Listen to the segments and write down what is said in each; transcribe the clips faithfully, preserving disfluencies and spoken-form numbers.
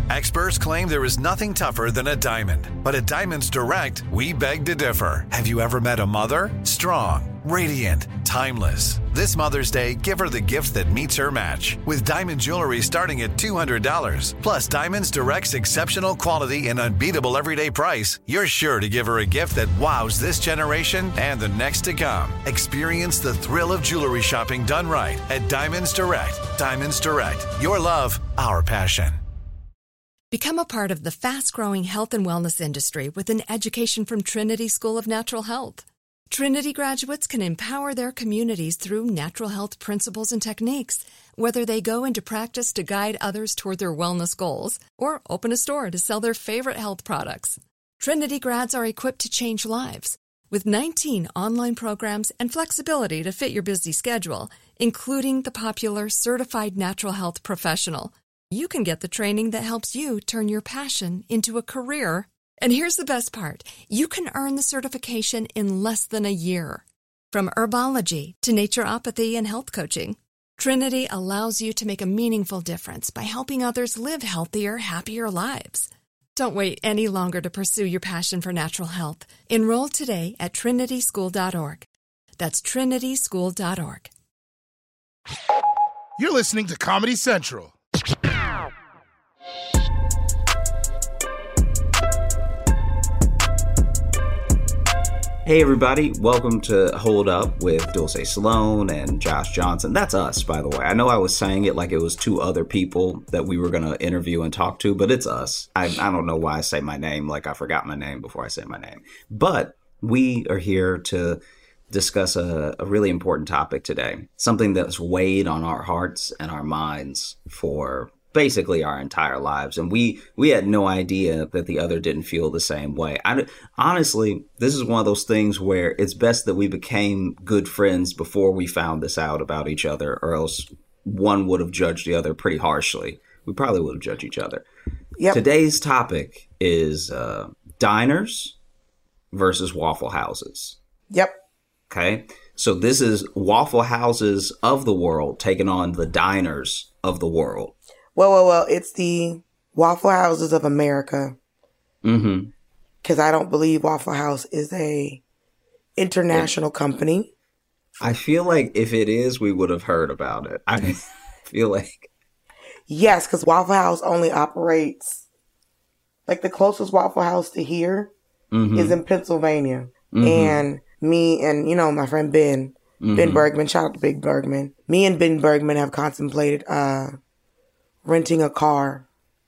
Experts claim there is nothing tougher than a diamond. But at Diamonds Direct, we beg to differ. Have you ever met a mother? Strong, radiant, timeless. This Mother's Day, give her the gift that meets her match. With diamond jewelry starting at two hundred dollars. Plus, Diamonds Direct's exceptional quality and unbeatable everyday price, you're sure to give her a gift that wows this generation and the next to come. Experience the thrill of jewelry shopping done right at Diamonds Direct. Diamonds Direct. Your love, our passion. Become a part of the fast-growing health and wellness industry with an education from Trinity School of Natural Health. Trinity graduates can empower their communities through natural health principles and techniques, whether they go into practice to guide others toward their wellness goals or open a store to sell their favorite health products. Trinity grads are equipped to change lives. With nineteen online programs and flexibility to fit your busy schedule, including the popular Certified Natural Health Professional, you can get the training that helps you turn your passion into a career. And here's the best part. You can earn the certification in less than a year. From herbology to naturopathy and health coaching, Trinity allows you to make a meaningful difference by helping others live healthier, happier lives. Don't wait any longer to pursue your passion for natural health. Enroll today at trinity school dot org. That's trinity school dot org. You're listening to Comedy Central. Hey everybody, welcome to Hold Up with Dulce Salone and Josh Johnson. That's us, by the way. I know I was saying it like it was two other people that we were going to interview and talk to, but it's us. I, I don't know why I say my name like I forgot my name before I say my name. But we are here to discuss a, a really important topic today, something that's weighed on our hearts and our minds for basically our entire lives. And we we had no idea that the other didn't feel the same way. I, honestly, this is one of those things where it's best that we became good friends before we found this out about each other, or else one would have judged the other pretty harshly. We probably would have judged each other. Yep. Today's topic is uh, diners versus Waffle Houses. Yep. Okay. So this is Waffle Houses of the world taking on the diners of the world. Well, well, well, it's the Waffle Houses of America. Mm-hmm. Because I don't believe Waffle House is a international company. I feel like if it is, we would have heard about it. I feel like. Yes, because Waffle House only operates, like the closest Waffle House to here mm-hmm. is in Pennsylvania. Mm-hmm. And me and, you know, my friend Ben, mm-hmm. Ben Bergman, shout out to Big Bergman. Me and Ben Bergman have contemplated uh, renting a car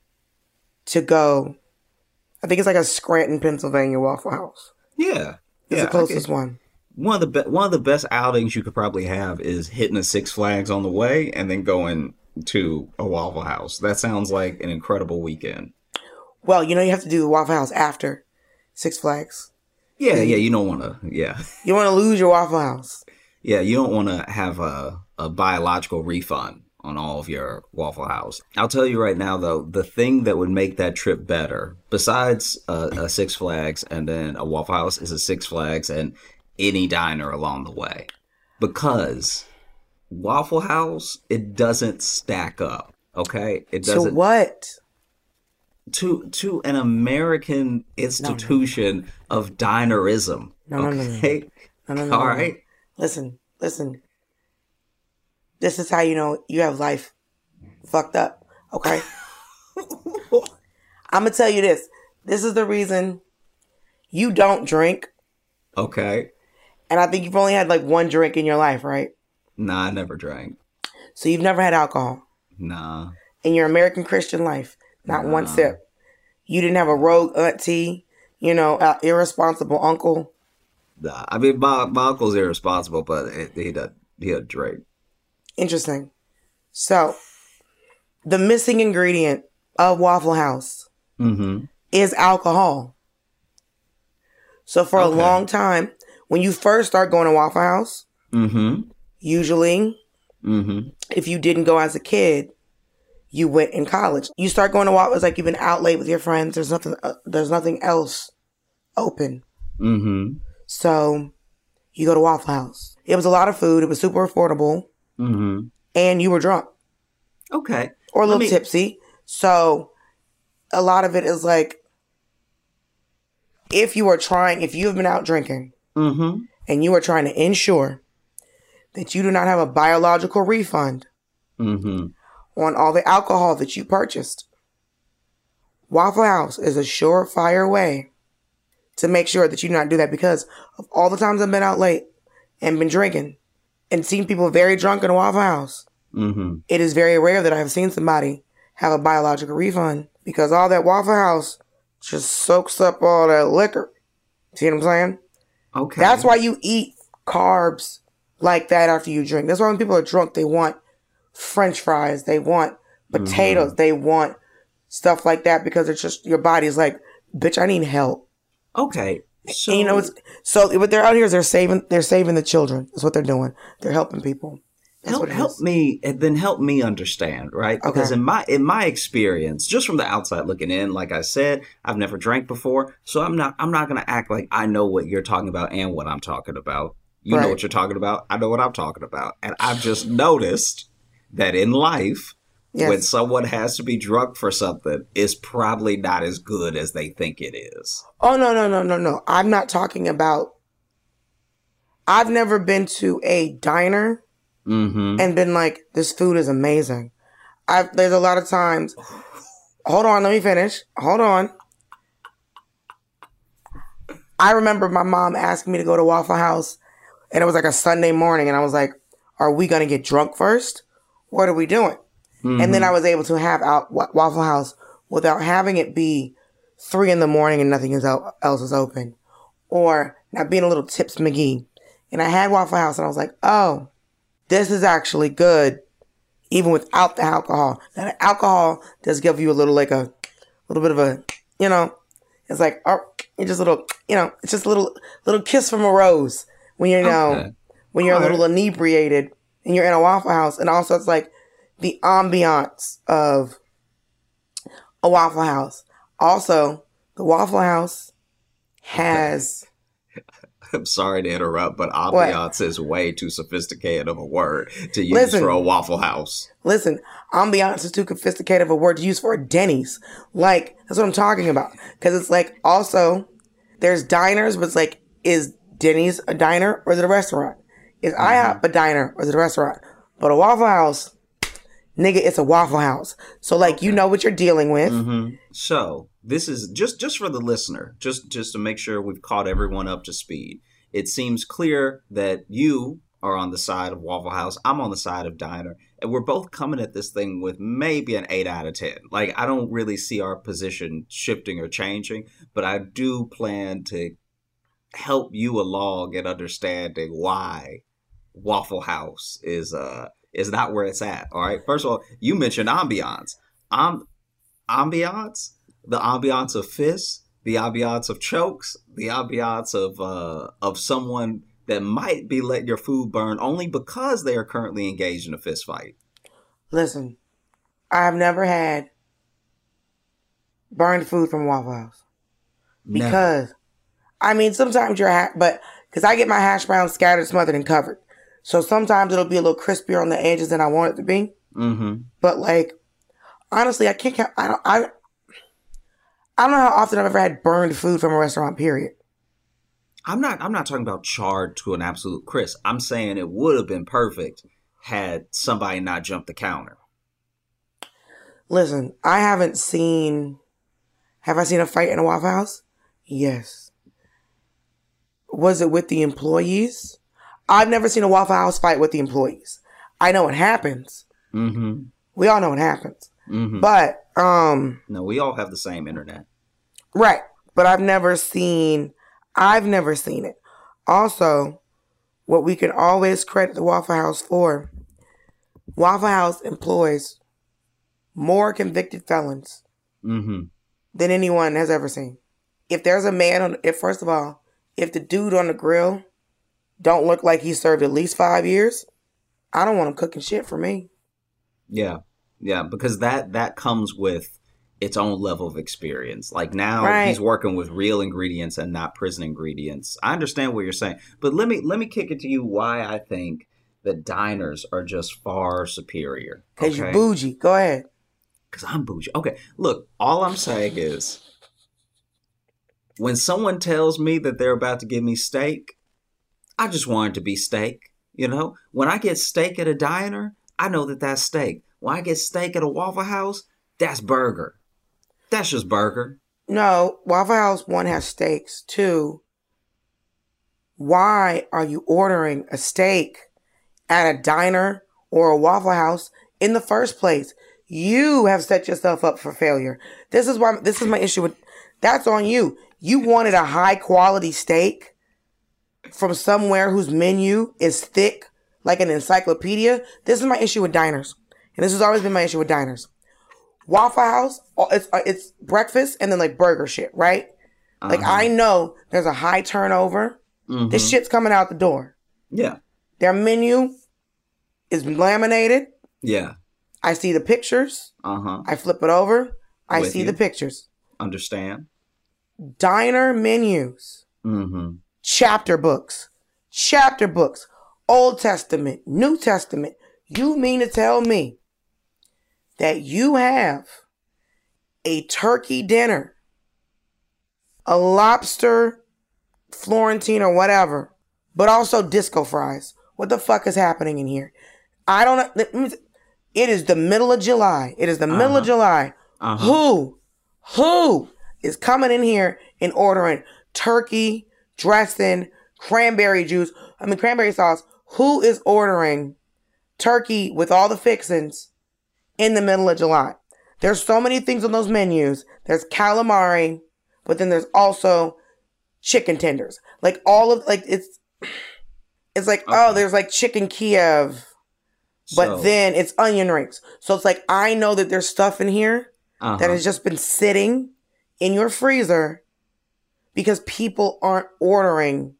to go. I think it's like a Scranton, Pennsylvania Waffle House. Yeah. It's yeah, the closest one. One of the be- one of the best outings you could probably have is hitting a Six Flags on the way and then going to a Waffle House. That sounds like an incredible weekend. Well, you know, you have to do the Waffle House after Six Flags. Yeah, yeah, you don't want to, yeah. You want to lose your Waffle House. Yeah, you don't want to have a, a biological refund on all of your Waffle House. I'll tell you right now, though, the thing that would make that trip better, besides a, a Six Flags and then a Waffle House, is a Six Flags and any diner along the way. Because Waffle House, it doesn't stack up, okay? It doesn't. To what? To to an American institution no, no. of dinerism. No, no, okay? no, no. no, no, no All no, right? No. Listen, listen. This is how you know you have life fucked up, okay? I'm going to tell you this. This is the reason you don't drink. Okay. And I think you've only had like one drink in your life, right? Nah, I never drank. So you've never had alcohol? Nah. In your American Christian life? Not nah. one sip? You didn't have a rogue auntie, you know, uh, irresponsible uncle? Nah. I mean, my, my uncle's irresponsible, but he doesn't he doesn't drink. Interesting. So, the missing ingredient of Waffle House mm-hmm. is alcohol. So, for okay. a long time, when you first start going to Waffle House, mm-hmm. usually, mm-hmm. if you didn't go as a kid, you went in college. You start going to Waffle House like you've been out late with your friends. There's nothing. Uh, there's nothing else open. Mm-hmm. So, you go to Waffle House. It was a lot of food. It was super affordable. Mm-hmm. And you were drunk. Okay. Or a little me... tipsy. So a lot of it is like, if you are trying, if you have been out drinking Mm-hmm. and you are trying to ensure that you do not have a biological refund Mm-hmm. on all the alcohol that you purchased, Waffle House is a surefire way to make sure that you do not do that, because of all the times I've been out late and been drinking and seen people very drunk in a Waffle House. Mm-hmm. It is very rare that I have seen somebody have a biological refund, because all that Waffle House just soaks up all that liquor. See what I'm saying? Okay. That's why you eat carbs like that after you drink. That's why when people are drunk, they want French fries, they want potatoes, Mm-hmm. they want stuff like that, because it's just, your body's like, bitch, I need help. Okay. So And, you know, it's so what they're out here is they're saving they're saving the children. That's what they're doing. They're helping people. That's help what it help is. me and then help me understand, right? Because Okay. in my in my experience, just from the outside looking in, like I said, I've never drank before, so I'm not I'm not gonna act like I know what you're talking about and what I'm talking about. You know Right. what you're talking about. I know what I'm talking about, and I've just noticed that in life, Yes. when someone has to be drunk for something, it's probably not as good as they think it is. Oh, no, no, no, no, no. I'm not talking about, I've never been to a diner Mm-hmm. and been like, this food is amazing. I've, there's a lot of times, hold on, let me finish. Hold on. I remember my mom asking me to go to Waffle House, and it was like a Sunday morning, and I was like, are we going to get drunk first? What are we doing? And then I was able to have out Wa- Waffle House without having it be three in the morning and nothing is el- else is open, or not being a little Tips McGee. And I had Waffle House, and I was like, oh, this is actually good, even without the alcohol. Now, the alcohol does give you a little, like a little bit of a, you know, it's like, oh, it's just a little, you know, it's just a little, little kiss from a rose when you're, you know, Okay. when you're All a little inebriated and you're in a Waffle House. And also, it's like the ambiance of a Waffle House. Also, the Waffle House has, I'm sorry to interrupt, but What? ambiance is way too sophisticated of a word to use Listen. for a Waffle House. listen, ambiance is too sophisticated of a word to use for a Denny's. Like, that's what I'm talking about. Because it's like, also, there's diners, but it's like, is Denny's a diner or is it a restaurant? Is IHOP a diner or is it a restaurant? But a Waffle House, nigga, it's a Waffle House. So, like, you know what you're dealing with. Mm-hmm. So this is just just for the listener, just just to make sure we've caught everyone up to speed. It seems clear that you are on the side of Waffle House. I'm on the side of diner, and we're both coming at this thing with maybe an eight out of ten. Like, I don't really see our position shifting or changing, but I do plan to help you along in understanding why Waffle House is uh is not where it's at. All right. First of all, you mentioned ambiance. Um, ambiance, the ambiance of fists, the ambiance of chokes, the ambiance of uh of someone that might be letting your food burn only because they are currently engaged in a fist fight. Listen, I've never had burned food from Waffle House. Never. Because, I mean, sometimes you're, ha- but, because I get my hash browns scattered, smothered, and covered. So sometimes it'll be a little crispier on the edges than I want it to be. Mm-hmm. But, like, honestly, I can't count, I don't, I, I don't know how often I've ever had burned food from a restaurant, period. I'm not I'm not talking about charred to an absolute crisp. I'm saying it would have been perfect had somebody not jumped the counter. Listen, I haven't seen, have I seen a fight in a Waffle House? Yes. Was it with the employees? I've never seen a Waffle House fight with the employees. I know it happens. Mm-hmm. We all know it happens. Mm-hmm. But, um, No, we all have the same internet. right. But I've never seen, I've never seen it. Also, what we can always credit the Waffle House for, Waffle House employs more convicted felons Mm-hmm. than anyone has ever seen. If there's a man on, if first of all, if the dude on the grill don't look like he served at least five years, I don't want him cooking shit for me. Yeah. Yeah, because that that comes with its own level of experience. Like, now Right. he's working with real ingredients and not prison ingredients. I understand what you're saying, but let me let me kick it to you why I think that diners are just far superior. Cause okay? you bougie. Go ahead. Because I'm bougie. Okay, look, all I'm saying is when someone tells me that they're about to give me steak, I just want it to be steak. You know, when I get steak at a diner, I know that that's steak. When I get steak at a Waffle House, that's burger. That's just burger. No, Waffle House, one, has steaks. Two, why are you ordering a steak at a diner or a Waffle House in the first place? You have set yourself up for failure. This is why, this is my issue with, that's on you. You wanted a high quality steak from somewhere whose menu is thick like an encyclopedia. This is my issue with diners. And this has always been my issue with diners. Waffle House, it's it's breakfast and then like burger shit, right? Uh-huh. Like I know there's a high turnover. Mm-hmm. This shit's coming out the door. Yeah. Their menu is laminated. Yeah. I see the pictures. Uh-huh. I flip it over. I With see you. the pictures. Understand. Diner menus. Mm-hmm. Chapter books. Chapter books. Old Testament. New Testament. You mean to tell me that you have a turkey dinner, a lobster Florentine or whatever, but also disco fries? What the fuck is happening in here? I don't know. It is the middle of July. It is the uh-huh. middle of July. Uh-huh. Who, who is coming in here and ordering turkey, dressing, cranberry juice, I mean cranberry sauce? Who is ordering turkey with all the fixings in the middle of July? There's so many things on those menus. There's calamari, but then there's also chicken tenders. Like all of, like it's, it's like, okay. oh, there's like chicken Kiev, but so, then it's onion rings. So it's like, I know that there's stuff in here uh-huh. that has just been sitting in your freezer because people aren't ordering.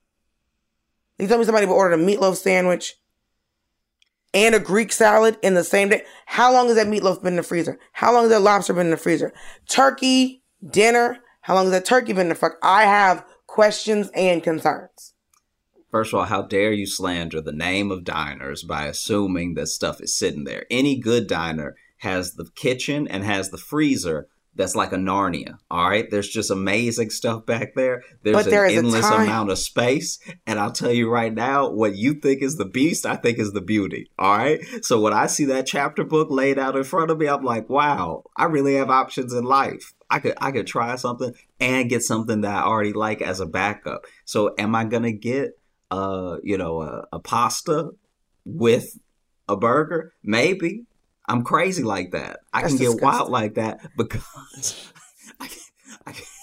You tell me somebody would order a meatloaf sandwich and a Greek salad in the same day. How long has that meatloaf been in the freezer? How long has that lobster been in the freezer? Turkey, dinner. How long has that turkey been in the freezer? I have questions and concerns. First of all, how dare you slander the name of diners by assuming that stuff is sitting there? Any good diner has the kitchen and has the freezer that's like a Narnia, all right? There's just amazing stuff back there. There's but there an is endless a time. amount of space. And I'll tell you right now, what you think is the beast, I think is the beauty, all right? So when I see that chapter book laid out in front of me, I'm like, wow, I really have options in life. I could I could try something and get something that I already like as a backup. So am I going to get, uh, you know, a, a pasta with a burger? Maybe. I'm crazy like that. I That's can disgusting. get wild like that because I can, I, can,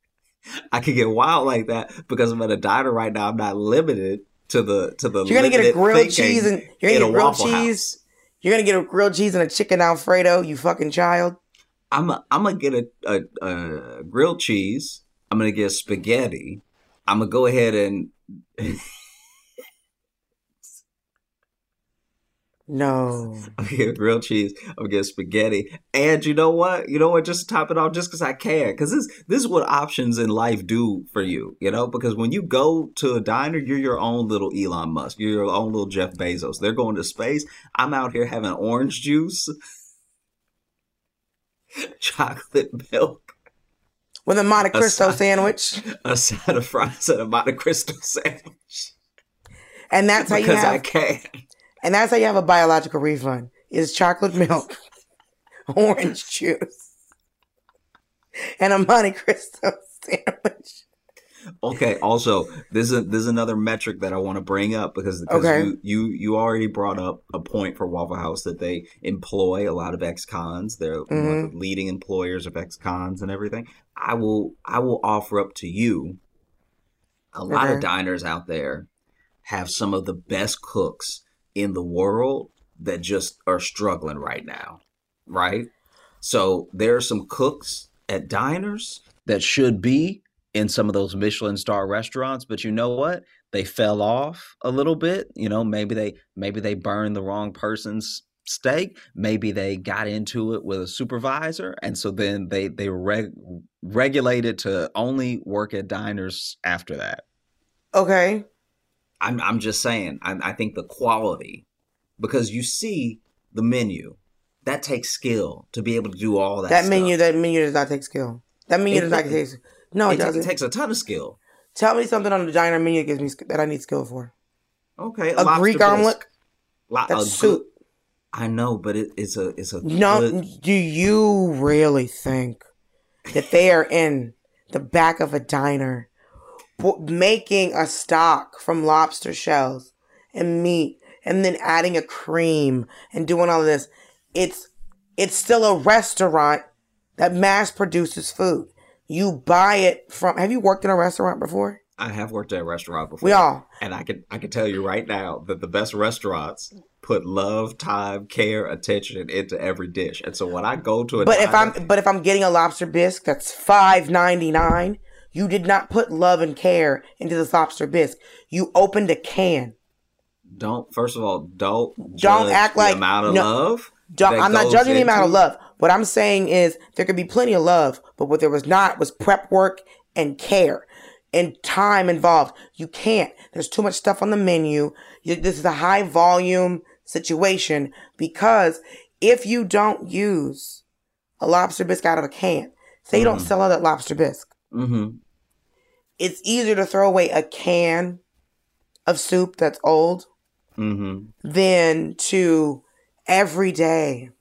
I can get wild like that because I'm at a diner right now. I'm not limited to the to the. You're gonna get a grilled cheese and you're gonna get grilled cheese. House. You're gonna get a grilled cheese and a chicken Alfredo. You fucking child. I'm a, I'm gonna get a, a, a grilled cheese. I'm gonna get spaghetti. I'm gonna go ahead and. No. I'm gonna get grilled cheese. I'm gonna get spaghetti. And you know what? You know what? Just to top it off, just because I can. Because this, this is what options in life do for you, you know? Because when you go to a diner, you're your own little Elon Musk. You're your own little Jeff Bezos. They're going to space. I'm out here having orange juice, chocolate milk. With a Monte Cristo a side, sandwich. A side of fries and a Monte Cristo sandwich. And that's how you have... have... Because I can. And that's how you have a biological refund. Is chocolate milk, orange juice, and a Monte Cristo sandwich. Okay. Also, this is this is another metric that I want to bring up because, because okay. you, you you already brought up a point for Waffle House that they employ a lot of ex-cons. They're mm-hmm. one of the leading employers of ex-cons and everything. I will I will offer up to you a lot okay. of diners out there have some of the best cooks in the world that just are struggling right now, right? So there are some cooks at diners that should be in some of those Michelin star restaurants, but you know what? They fell off a little bit. You know, maybe they maybe they burned the wrong person's steak. Maybe they got into it with a supervisor, and so then they they reg- regulated to only work at diners after that. Okay. I'm I'm just saying, I, I think the quality, because you see the menu, that takes skill to be able to do all that. That stuff. menu, that menu does not take skill. That menu it, does not it, take. No, it, it doesn't. It takes a ton of skill. Tell me something on the diner menu that gives me that I need skill for. Okay, a Greek bisque. Omelet. Lo- That's soup. I know, but it, it's a it's a. No, good... do you really think that they are in the back of a diner making a stock from lobster shells and meat and then adding a cream and doing all of this? It's it's still a restaurant that mass produces food. You buy it from. Have you worked in a restaurant before? I have worked at a restaurant before. We all. And I can I can tell you right now that the best restaurants put love, time, care, attention into every dish. And so when I go to a But diner, if I'm but if I'm getting a lobster bisque that's five ninety-nine, you did not put love and care into this lobster bisque. You opened a can. Don't first of all, don't don't judge act the like amount of no, love. I'm not judging the into... amount of love. What I'm saying is there could be plenty of love, but what there was not was prep work and care. And time involved. You can't. There's too much stuff on the menu. You, this is a high volume situation because if you don't use a lobster bisque out of a can, say you mm-hmm. don't sell out that lobster bisque, mm-hmm. it's easier to throw away a can of soup that's old mm-hmm. than to every day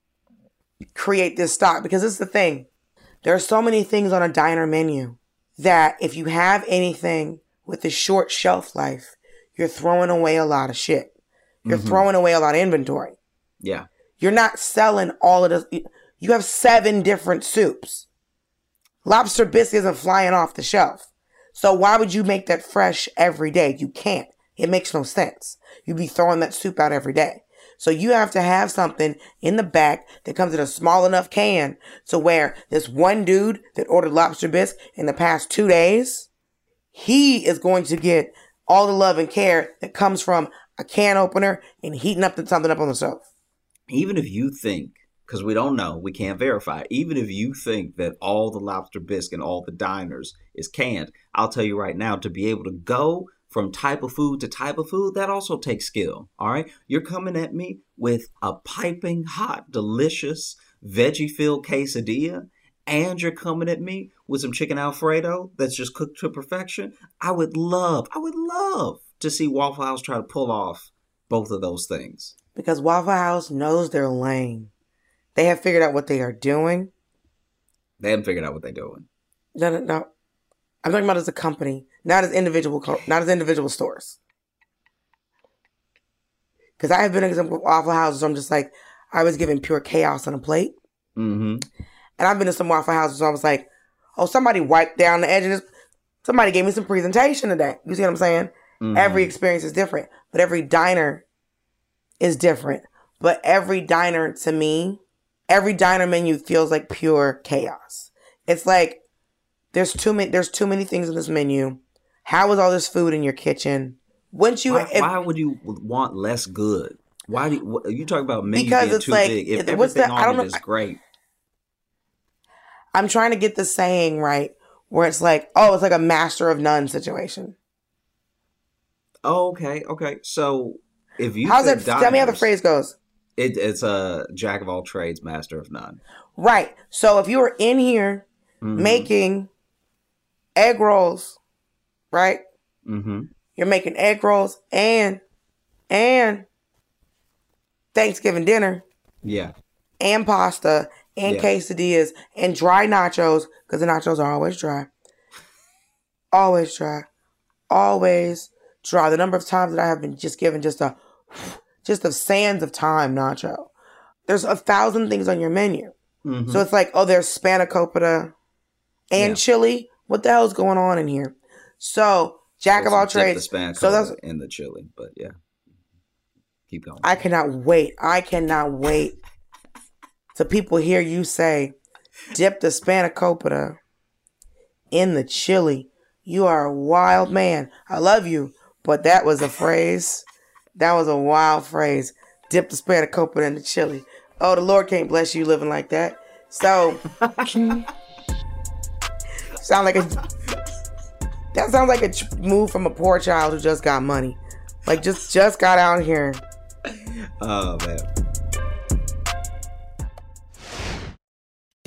create this stock. Because this is the thing. There are so many things on a diner menu that if you have anything with a short shelf life, you're throwing away a lot of shit. You're mm-hmm. throwing away a lot of inventory. Yeah. You're not selling all of this. You have seven different soups. Lobster bisque isn't flying off the shelf. So why would you make that fresh every day? You can't. It makes no sense. You'd be throwing that soup out every day. So you have to have something in the back that comes in a small enough can to where this one dude that ordered lobster bisque in the past two days, he is going to get all the love and care that comes from a can opener and heating up something up on the stove. Even if you think, because we don't know, we can't verify, even if you think that all the lobster bisque in all the diners is canned, I'll tell you right now, to be able to go from type of food to type of food, that also takes skill, all right? You're coming at me with a piping hot, delicious, veggie-filled quesadilla, and you're coming at me with some chicken Alfredo that's just cooked to perfection. I would love, I would love to see Waffle House try to pull off both of those things. Because Waffle House knows their lane. They have figured out what they are doing. They haven't figured out what they're doing. No, no, no. I'm talking about as a company, not as individual, not as individual stores. Because I have been in some Waffle Houses where I'm just like, I was given pure chaos on a plate. Mm-hmm. And I've been to some Waffle Houses where I was like, oh, somebody wiped down the edge of this. Somebody gave me some presentation today. You see what I'm saying? Mm-hmm. Every experience is different, but every diner is different. But every diner, to me, every diner menu feels like pure chaos. It's like, There's too many. There's too many things in this menu. How is all this food in your kitchen? Wouldn't you? Why, if, why would you want less good? Why do you, what, you talk about menu because being it's too like, big? If it, what's everything the, I don't on know, it is great. I'm trying to get the saying right, where it's like, oh, it's like a master of none situation. Oh, okay, okay. So if you how's that? diners, tell me how the phrase goes. It, it's a jack of all trades, master of none. Right. So if you were in here mm-hmm. making egg rolls, right? Mm-hmm. You're making egg rolls and and Thanksgiving dinner. Yeah. And pasta and yeah. quesadillas and dry nachos, because the nachos are always dry. Always dry. Always dry. The number of times that I have been just given just a just a sands of time nacho. There's a thousand things on your menu. Mm-hmm. So it's like, oh, there's spanakopita and yeah. chili. What the hell is going on in here? So, jack of all trades. The so that's in the chili, but yeah. Keep going. I cannot wait. I cannot wait till people hear you say, dip the spanakopita in the chili. You are a wild man. I love you, but that was a phrase. That was a wild phrase. Dip the spanakopita in the chili. Oh, the Lord can't bless you living like that. So, sound like a that sounds like a move from a poor child who just got money, like just just got out here. Oh man.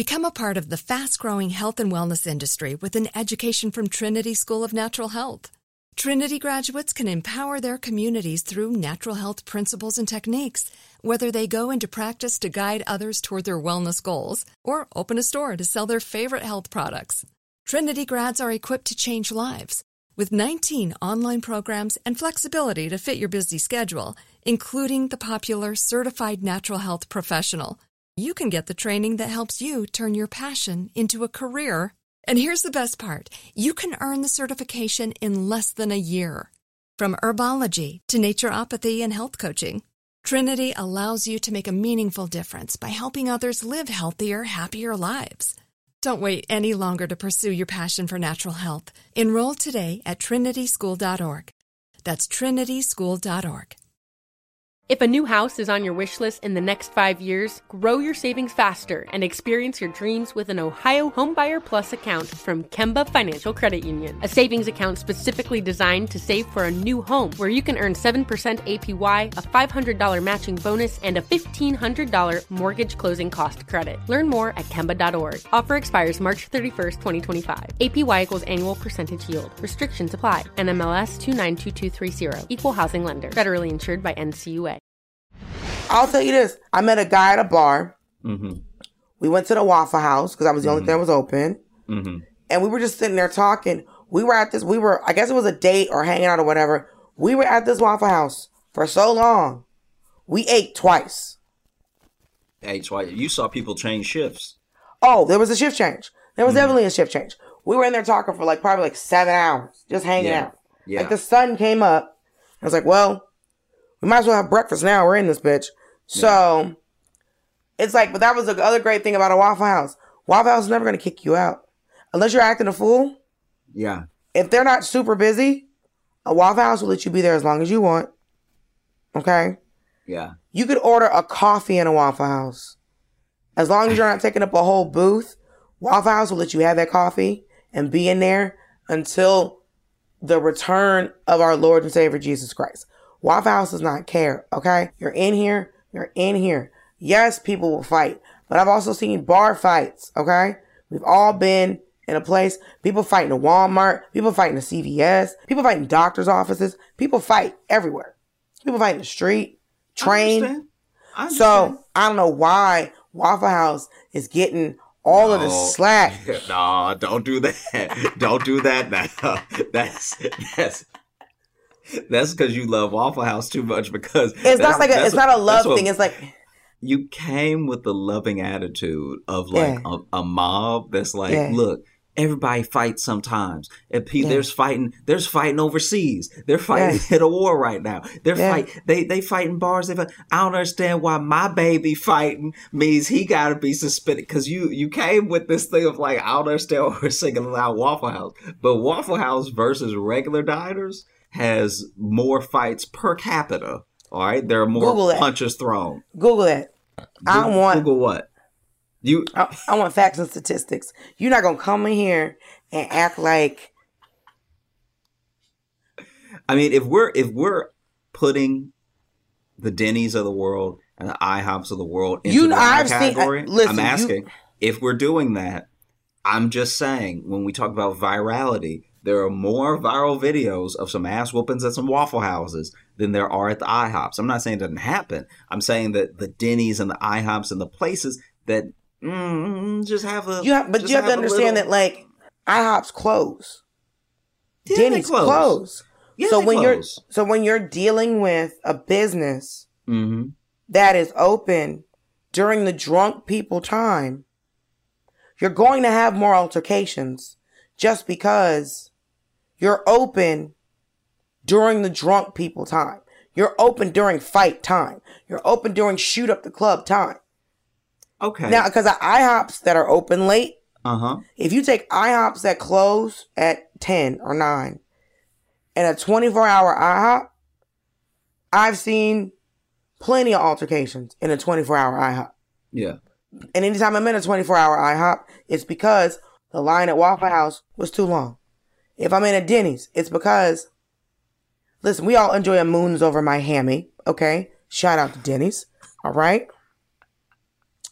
Become a part of the fast-growing health and wellness industry with an education from Trinity School of Natural Health. Trinity graduates can empower their communities through natural health principles and techniques, whether they go into practice to guide others toward their wellness goals or open a store to sell their favorite health products. Trinity grads are equipped to change lives with nineteen online programs and flexibility to fit your busy schedule, including the popular Certified Natural Health Professional. You can get the training that helps you turn your passion into a career. And here's the best part. You can earn the certification in less than a year. From herbology to naturopathy and health coaching, Trinity allows you to make a meaningful difference by helping others live healthier, happier lives. Don't wait any longer to pursue your passion for natural health. Enroll today at trinity school dot org. That's trinity school dot org. If a new house is on your wish list in the next five years, grow your savings faster and experience your dreams with an Ohio Homebuyer Plus account from Kemba Financial Credit Union. A savings account specifically designed to save for a new home, where you can earn seven percent A P Y, a five hundred dollars matching bonus, and a fifteen hundred dollars mortgage closing cost credit. Learn more at kemba dot org. Offer expires March thirty-first, twenty twenty-five. A P Y equals annual percentage yield. Restrictions apply. N M L S two nine two two three zero. Equal housing lender. Federally insured by N C U A. I'll tell you this. I met a guy at a bar. Mm-hmm. We went to the Waffle House because I was the mm-hmm. only thing that was open. Mm-hmm. And we were just sitting there talking. We were at this, we were, I guess it was a date or hanging out or whatever. We were at this Waffle House for so long. We ate twice. Ate twice. You saw people change shifts. Oh, there was a shift change. There was mm-hmm. definitely a shift change. We were in there talking for like probably like seven hours, just hanging yeah. out. Yeah. Like the sun came up. I was like, well, we might as well have breakfast now. We're in this bitch. So, yeah. It's like, but that was the other great thing about a Waffle House. Waffle House is never going to kick you out. Unless you're acting a fool. Yeah. If they're not super busy, a Waffle House will let you be there as long as you want. Okay? Yeah. You could order a coffee in a Waffle House. As long as you're not taking up a whole booth, Waffle House will let you have that coffee and be in there until the return of our Lord and Savior Jesus Christ. Waffle House does not care, okay? You're in here, you're in here. Yes, people will fight, but I've also seen bar fights, okay? We've all been in a place, people fight in a Walmart, people fight in a C V S, people fight in doctor's offices, people fight everywhere. People fight in the street, train. I understand. I understand. So, I don't know why Waffle House is getting all no, of the slack. No, don't do that. Don't do that now. That's, that's, That's because you love Waffle House too much. Because it's not like a, it's not a love what, thing. It's like you came with the loving attitude of like yeah. a, a mob that's like, yeah. look, everybody fights sometimes. And pe- yeah. there's fighting. There's fighting overseas. They're fighting yeah. in a war right now. They're yeah. fight. They they fighting bars. They fight. I don't understand why my baby fighting means he got to be suspended. Because you you came with this thing of like, I don't understand why we're singing about Waffle House, but Waffle House versus regular diners has more fights per capita. All right, there are more Google punches thrown. Google that. I don't want Google what? You. I, I want facts and statistics. You're not gonna come in here and act like. I mean, if we're if we're putting the Denny's of the world and the IHOPs of the world into you the I've category, seen, uh, listen, I'm asking you, if we're doing that. I'm just saying when we talk about virality. There are more viral videos of some ass whoopings at some Waffle Houses than there are at the IHOPs. I'm not saying it doesn't happen. I'm saying that the Denny's and the IHOPs and the places that mm, just have a you have, but you have, have to understand little... that like IHOPs close, yeah, Denny's close. close. Yeah, so when close. you're so when you're dealing with a business mm-hmm. that is open during the drunk people time, you're going to have more altercations just because. You're open during the drunk people time. You're open during fight time. You're open during shoot up the club time. Okay. Now, because of IHOPs that are open late, uh-huh. if you take IHOPs that close at ten or nine and a twenty-four hour IHOP, I've seen plenty of altercations in a twenty-four hour IHOP. Yeah. And anytime I'm in a twenty-four hour IHOP, it's because the line at Waffle House was too long. If I'm in a Denny's, it's because, listen, we all enjoy a moons over my hammy, okay? Shout out to Denny's, all right?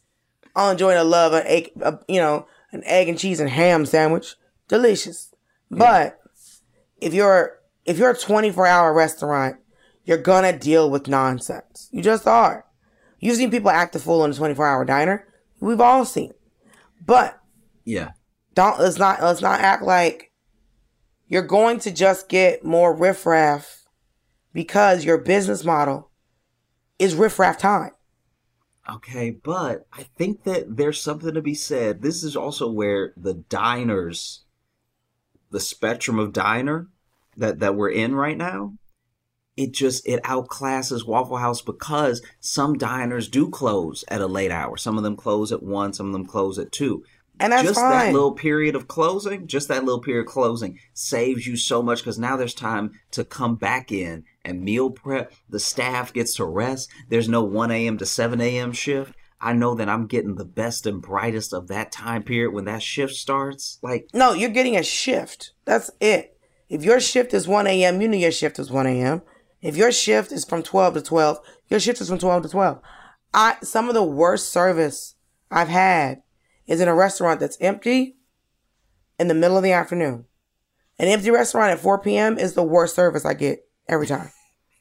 I'll enjoy the love of egg, uh, you know, an egg and cheese and ham sandwich. Delicious. Yeah. But if you're if you're a twenty-four hour restaurant, you're gonna deal with nonsense. You just are. You've seen people act a fool in a twenty-four hour diner. We've all seen. But yeah, don't let's not let's not act like you're going to just get more riffraff because your business model is riffraff time. Okay, but I think that there's something to be said. This is also where the diners, the spectrum of diner that, that we're in right now, it just, it outclasses Waffle House because some diners do close at a late hour. Some of them close at one, some of them close at two. And that's just fine. that little period of closing, just that little period of closing saves you so much because now there's time to come back in and meal prep. The staff gets to rest. There's no one a.m. to seven a.m. shift. I know that I'm getting the best and brightest of that time period when that shift starts. Like, no, you're getting a shift. That's it. If your shift is one a.m., you know your shift is one a.m. If your shift is from twelve to twelve, your shift is from twelve to twelve. I some of the worst service I've had is in a restaurant that's empty in the middle of the afternoon. An empty restaurant at four p.m. is the worst service I get every time.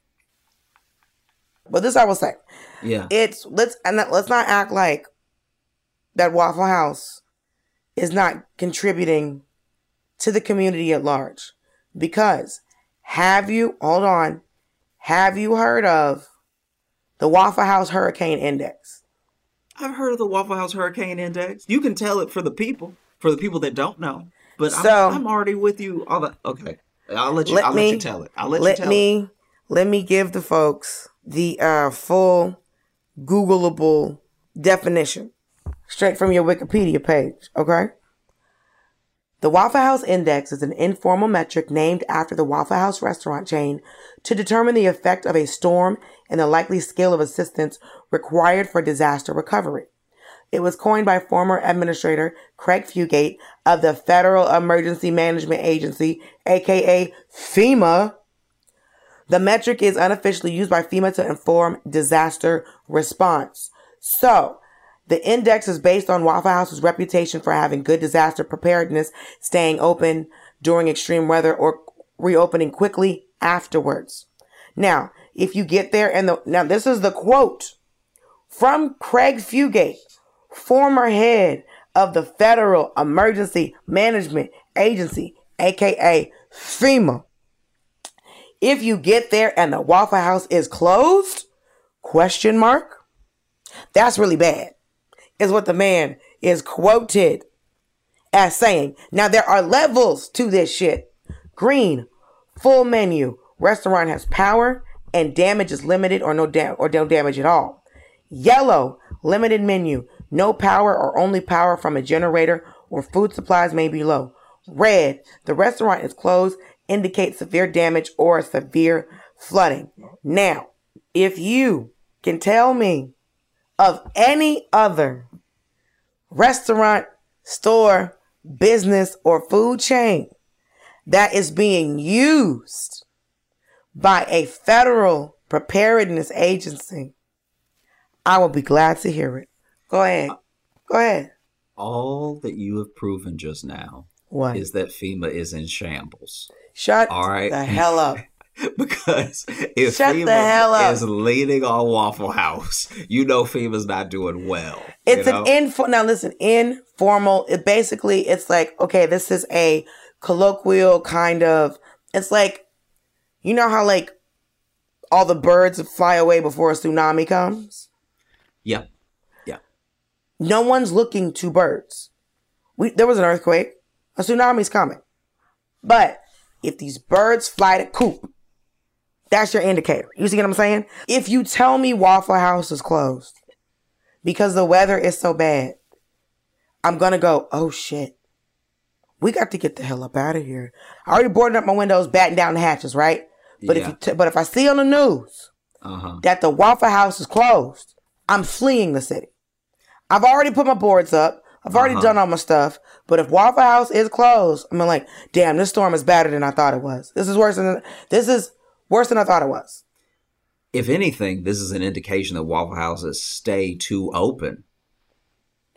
But this I will say. Yeah. It's let's and let's not act like that Waffle House is not contributing to the community at large. Because have you hold on, have you heard of the Waffle House Hurricane Index? I've heard of the Waffle House Hurricane Index. You can tell it for the people, for the people that don't know. But so, I'm, I'm already with you. All the, okay, I'll let you. Let I'll me, let you tell it. I'll let, let you tell me, it. Let me give the folks the uh, full Googleable definition, straight from your Wikipedia page. Okay. The Waffle House Index is an informal metric named after the Waffle House restaurant chain to determine the effect of a storm and the likely scale of assistance required for disaster recovery. It was coined by former Administrator Craig Fugate of the Federal Emergency Management Agency, aka FEMA. The metric is unofficially used by FEMA to inform disaster response. So, the index is based on Waffle House's reputation for having good disaster preparedness, staying open during extreme weather, or reopening quickly afterwards. Now, if you get there and the, now this is the quote from Craig Fugate, former head of the Federal Emergency Management Agency, aka FEMA. If you get there and the Waffle House is closed, question mark, that's really bad, is what the man is quoted as saying. Now, there are levels to this shit. Green, full menu. Restaurant has power and damage is limited or no, da- or no damage at all. Yellow, limited menu. No power or only power from a generator or food supplies may be low. Red, the restaurant is closed, indicates severe damage or severe flooding. Now, if you can tell me of any other restaurant, store, business, or food chain that is being used by a federal preparedness agency, I will be glad to hear it. Go ahead. Go ahead. All that you have proven just now what? is that FEMA is in shambles. Shut All right? the hell up. Because if Shut FEMA the hell up. is leaning on Waffle House, you know FEMA's not doing well. It's you know? an info. Now listen, informal. It basically, it's like, okay, this is a colloquial kind of. It's like, you know how like all the birds fly away before a tsunami comes. Yeah, yeah. No one's looking to birds. We there was an earthquake. A tsunami's coming. But if these birds fly to coop, that's your indicator. You see what I'm saying? If you tell me Waffle House is closed because the weather is so bad, I'm going to go, oh shit. We got to get the hell up out of here. I already boarded up my windows, batting down the hatches, right? But yeah. if you t- but if I see on the news uh-huh. that the Waffle House is closed, I'm fleeing the city. I've already put my boards up. I've already uh-huh. done all my stuff. But if Waffle House is closed, I'm like, damn, this storm is badder than I thought it was. This is worse than this is worse than I thought it was. If anything, this is an indication that Waffle Houses stay too open.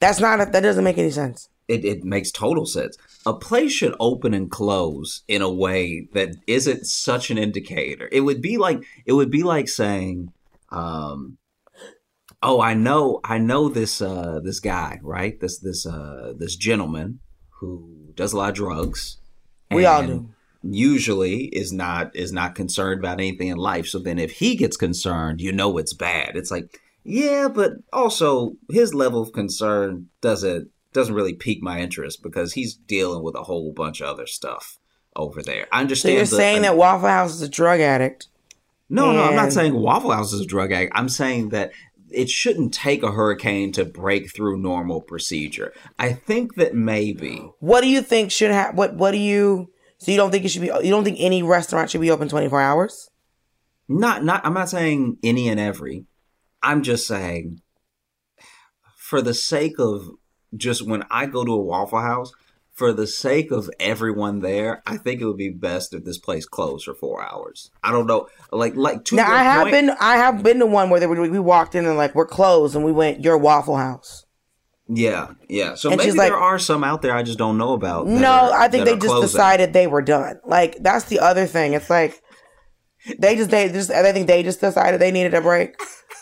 That's not, a, that doesn't make any sense. It, it makes total sense. A place should open and close in a way that isn't such an indicator. It would be like, it would be like saying, um, oh, I know, I know this, uh, this guy, right? This, this, uh, this gentleman who does a lot of drugs. We all do. Usually is not, is not concerned about anything in life. So then if he gets concerned, you know, it's bad. It's like, yeah, but also his level of concern doesn't, doesn't really pique my interest because he's dealing with a whole bunch of other stuff over there. I understand. So you're the, saying I, that Waffle House is a drug addict? No, and... no, I'm not saying Waffle House is a drug addict. I'm saying that it shouldn't take a hurricane to break through normal procedure. I think that maybe. What do you think should happen? What What do you? So you don't think it should be? You don't think any restaurant should be open twenty-four hours? Not, not. I'm not saying any and every. I'm just saying, for the sake of just when I go to a Waffle House, for the sake of everyone there, I think it would be best if this place closed for four hours. I don't know, like like. To now I have point, been, I have been to one where they were, we walked in and like we're closed, and we went, "Your Waffle House." Yeah, yeah. So and maybe like, there are some out there I just don't know about. No, are, I think they just closing. decided they were done. Like that's the other thing. It's like they just they just I think they just decided they needed a break.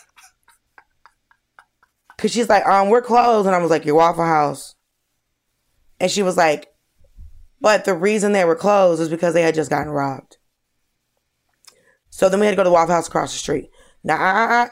Cause she's like, um, we're closed, and I was like, your Waffle House, and she was like, but the reason they were closed is because they had just gotten robbed. So then we had to go to the Waffle House across the street. Now, I, I,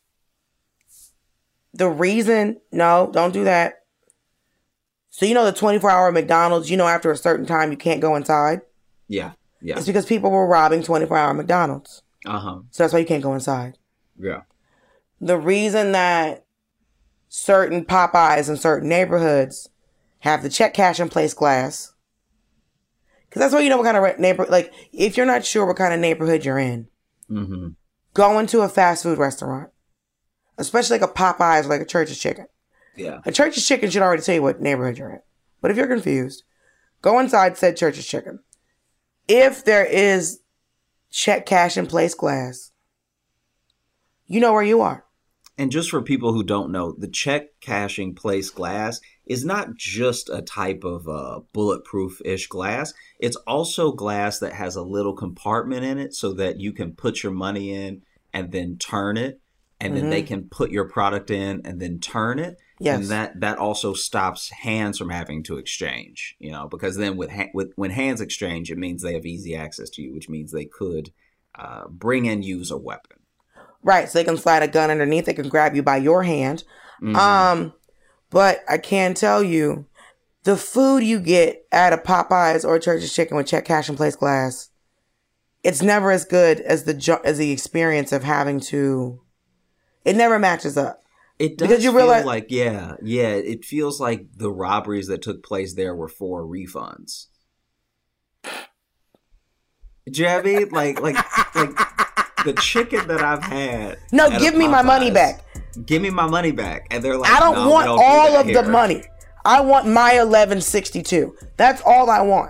the reason, no, don't do that. So you know the twenty-four hour McDonald's, you know after a certain time you can't go inside. Yeah, yeah. It's because people were robbing twenty-four hour McDonald's. Uh huh. So that's why you can't go inside. Yeah. The reason that certain Popeyes in certain neighborhoods have the check cash in place glass. Because that's why you know what kind of neighborhood, like, if you're not sure what kind of neighborhood you're in, mm-hmm. go into a fast food restaurant, especially like a Popeyes or like a Church's Chicken. Yeah. A Church's Chicken should already tell you what neighborhood you're in. But if you're confused, go inside said Church's Chicken. If there is check cash in place glass, you know where you are. And just for people who don't know, the check cashing place glass is not just a type of uh, bulletproof-ish glass. It's also glass that has a little compartment in it so that you can put your money in and then turn it. And mm-hmm. then they can put your product in and then turn it. Yes. And that, that also stops hands from having to exchange, you know, because then with, ha- with when hands exchange, it means they have easy access to you, which means they could uh, bring and use a weapon. Right, so they can slide a gun underneath. They can grab you by your hand. Mm-hmm. Um, but I can tell you, the food you get at a Popeyes or a Church's Chicken with check cash and place glass, it's never as good as the as the experience of having to. It never matches up. It does because you realize, feel like yeah, yeah. It feels like the robberies that took place there were for refunds. Do you have it? Like, like, like. The chicken that I've had. No, give me my money back. Give me my money back. And they're like, I don't no, want don't all do of here. the money. I want my eleven sixty-two. That's all I want.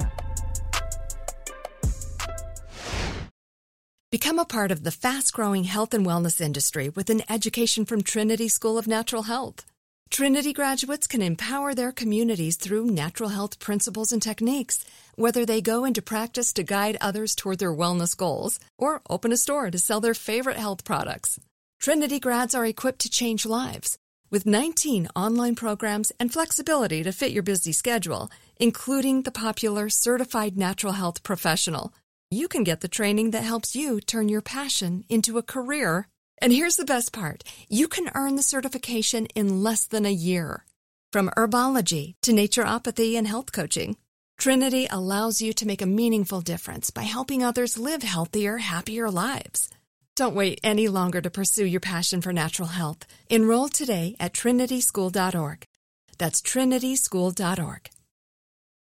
Become a part of the fast-growing health and wellness industry with an education from Trinity School of Natural Health. Trinity graduates can empower their communities through natural health principles and techniques, whether they go into practice to guide others toward their wellness goals or open a store to sell their favorite health products. Trinity grads are equipped to change lives with nineteen online programs and flexibility to fit your busy schedule, including the popular Certified Natural Health Professional. You can get the training that helps you turn your passion into a career. And here's the best part. You can earn the certification in less than a year. From herbology to naturopathy and health coaching, Trinity allows you to make a meaningful difference by helping others live healthier, happier lives. Don't wait any longer to pursue your passion for natural health. Enroll today at trinity school dot org. That's trinity school dot org.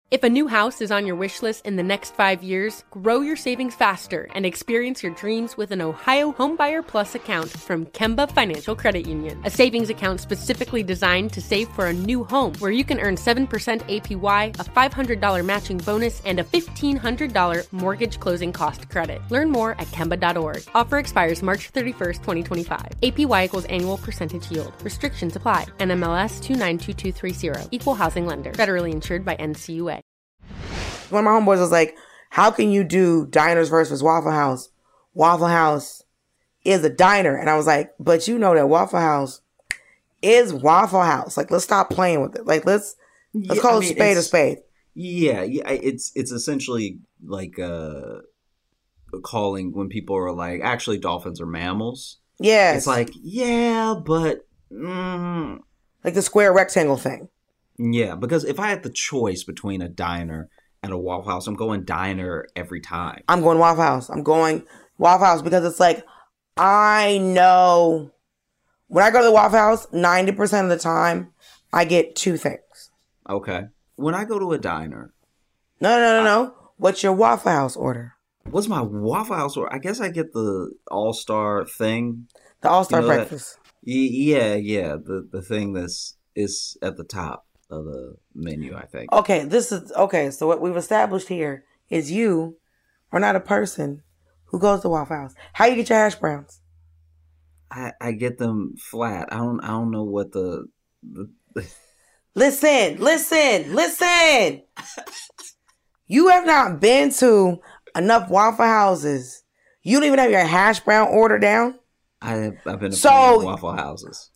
If a new house is on your wish list in the next five years, grow your savings faster and experience your dreams with an Ohio Homebuyer Plus account from Kemba Financial Credit Union. A savings account specifically designed to save for a new home, where you can earn seven percent A P Y, a five hundred dollars matching bonus, and a fifteen hundred dollars mortgage closing cost credit. Learn more at kemba dot org. Offer expires March thirty-first, twenty twenty-five. A P Y equals annual percentage yield. Restrictions apply. N M L S two nine two two three zero. Equal housing lender. Federally insured by N C U A. One of my homeboys was like, how can you do diners versus Waffle House? Waffle House is a diner. And I was like, but you know that Waffle House is Waffle House. Like, let's stop playing with it. Like, let's let's Yeah, call I a mean, spade a it's- spade. Yeah, yeah, it's it's essentially like uh calling when people are like, actually, dolphins are mammals. Yes. It's like, yeah, but mm, like the square rectangle thing. yeah, because if I had the choice between a diner and a Waffle House, I'm going diner every time. I'm going Waffle House. I'm going Waffle House because it's like, I know when I go to the Waffle House, ninety percent of the time, I get two things. Okay. When I go to a diner, No, no, no, no. What's your Waffle House order? what's my Waffle House order? I guess I get the All-Star thing. The All-Star You know that- breakfast. Y- Yeah, yeah, the the thing that's is at the top of the menu, I think. Okay, this is okay. So what we've established here is you are not a person who goes to Waffle House. How you get your hash browns? I, I get them flat. I don't I don't know what the, the Listen, listen, listen. You have not been to enough Waffle Houses. You don't even have your hash brown order down. I I've been to So- plenty of Waffle Houses.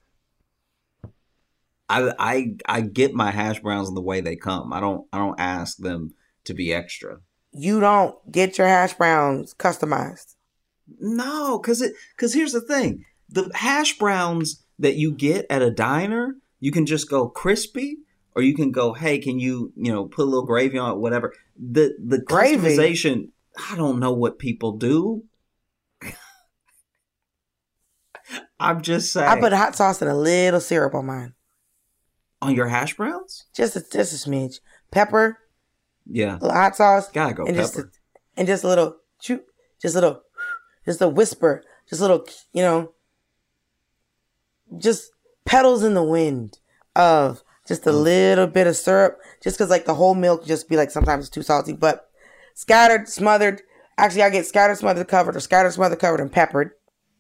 I I I get my hash browns in the way they come. I don't I don't ask them to be extra. You don't get your hash browns customized. No, cause it cause here's the thing: the hash browns that you get at a diner, you can just go crispy, or you can go, hey, can you you know put a little gravy on it, whatever. The the Gravy? customization, I don't know what people do. I'm just saying. I put hot sauce and a little syrup on mine. On your hash browns? Just a, just a smidge. Pepper, Yeah, a little hot sauce. gotta go and just a, pepper. and just a little shoot, just a little, just a whisper, just a little, you know, just petals in the wind of just a little bit of syrup. Just because like the whole milk just be like sometimes it's too salty, but scattered, smothered. Actually, I get scattered, smothered, covered, or scattered, smothered, covered, and peppered.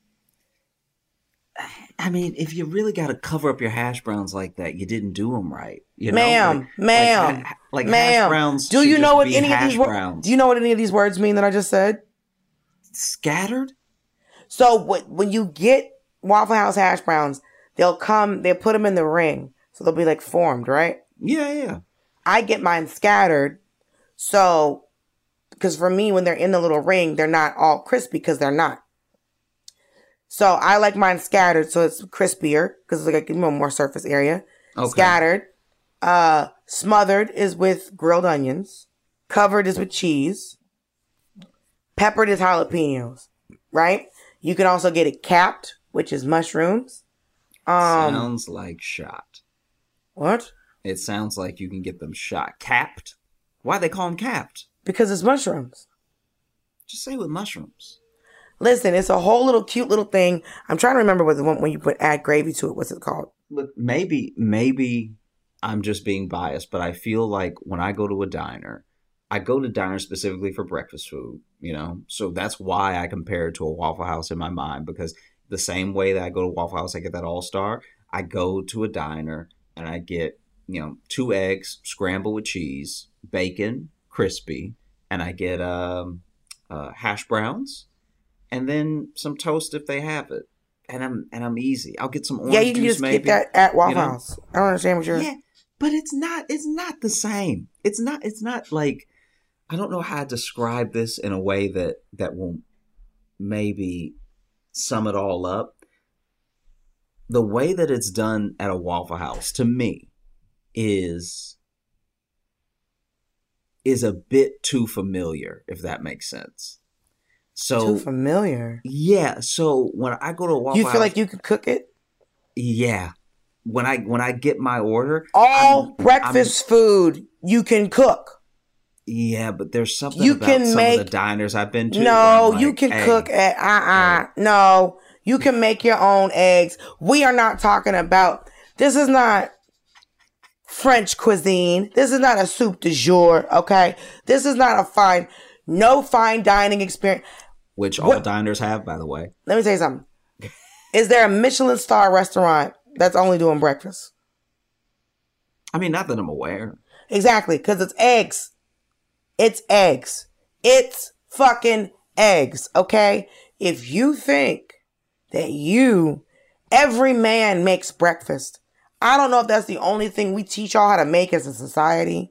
I mean, if you really got to cover up your hash browns like that, you didn't do them right. You know? Ma'am, Like- ma'am, like, ha- like ma'am. hash browns. Do should you just know what be any of hash these words? browns. Do you know what any of these words mean that I just said? Scattered? So what, when you get Waffle House hash browns, they'll come, they'll put them in the ring. So they'll be like formed, right? Yeah, yeah. I get mine scattered. So, because for me, when they're in the little ring, they're not all crispy because they're not. So I like mine scattered so it's crispier because it's like a you know, more surface area. Okay. Scattered. Uh, smothered is with grilled onions. Covered is with cheese. Peppered is jalapenos, right? You can also get it capped, which is mushrooms. Um, Sounds like shot. what? It sounds like you can get them shot. Capped? Why they call them capped? Because it's mushrooms. Just say with mushrooms. Listen, it's a whole little cute little thing. I'm trying to remember what the one when you put add gravy to it. What's it called? Look, maybe, maybe I'm just being biased, but I feel like when I go to a diner, I go to diners specifically for breakfast food, you know? So that's why I compare it to a Waffle House in my mind, because the same way that I go to Waffle House, I get that All-Star, I go to a diner and I get, you know, two eggs scrambled with cheese, bacon, crispy, and I get um, uh, hash browns, and then some toast if they have it. And I'm and I'm easy. I'll get some orange Yeah, you can juice just maybe. get that at Waffle you know? House. I don't understand what you're. Yeah, but it's not it's not the same. It's not it's not like, I don't know how to describe this in a way that that will maybe sum it all up. The way that it's done at a Waffle House to me is is a bit too familiar, if that makes sense. So Too familiar. yeah, so when I go to a Waffle You feel House, like you could cook it? yeah, when I when I get my order, All I'm- breakfast food you can cook. Yeah, but there's something you about can some make, of the diners I've been to. No, like, you can hey, cook at, uh-uh, hey. No. You can make your own eggs. We are not talking about, this is not French cuisine. This is not a soup du jour, okay? This is not a fine, no fine dining experience. Which all what, diners have, by the way. Let me tell you something. Is there a Michelin star restaurant that's only doing breakfast? I mean, not that I'm aware. Exactly, because it's eggs. It's eggs. It's fucking eggs, okay? If you think that you, every man makes breakfast, I don't know if that's the only thing we teach y'all how to make as a society.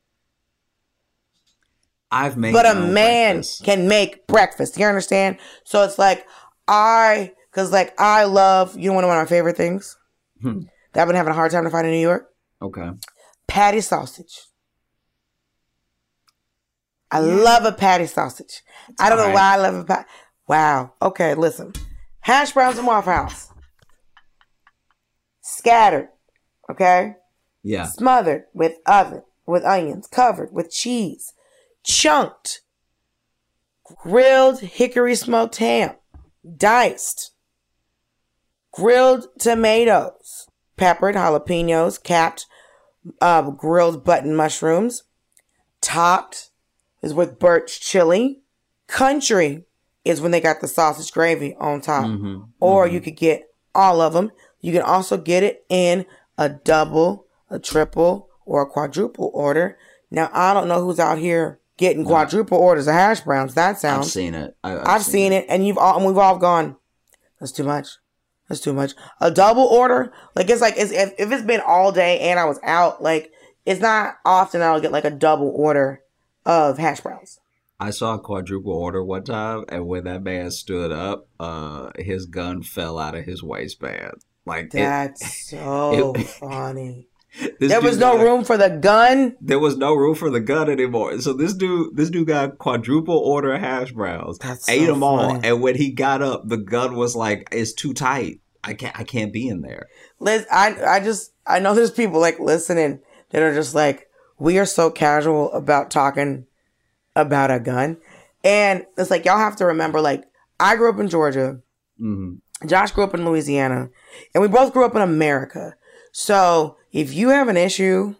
I've made But a man breakfast. can make breakfast. You understand? So it's like, I, because like I love, you know, one of my favorite things hmm. that I've been having a hard time to find in New York? Okay. Patty sausage. I yeah. love a patty sausage. It's I don't know right. why I love a patty. Wow. Okay, listen. Hash browns and Waffle House. Scattered. Okay? Yeah. Smothered with oven, with onions, covered with cheese, chunked, grilled hickory smoked ham, diced, grilled tomatoes, peppered jalapenos, capped uh, grilled button mushrooms, topped is with birch chili. Country is when they got the sausage gravy on top. Mm-hmm. Or mm-hmm. you could get all of them. You can also get it in a double, a triple, or a quadruple order. Now, I don't know who's out here getting no. quadruple orders of hash browns. That sounds. I've seen it. I, I've, I've seen, seen it. it, and you've all, and we've all gone, that's too much. That's too much. A double order, like it's like it's, if, if it's been all day and I was out, like it's not often I'll get like a double order of hash browns. I saw a quadruple order one time, and when that man stood up, uh, his gun fell out of his waistband. Like that's it, so it, funny. There was no got, room for the gun. There was no room for the gun anymore. So this dude, this dude got quadruple order hash browns, that's ate so them all, funny. And when he got up, the gun was like, "It's too tight. I can't. I can't be in there." Liz, I, I just, I know there's people like listening that are just like, we are so casual about talking about a gun, and it's like y'all have to remember. Like, I grew up in Georgia. Mm-hmm. Josh grew up in Louisiana, and we both grew up in America. So if you have an issue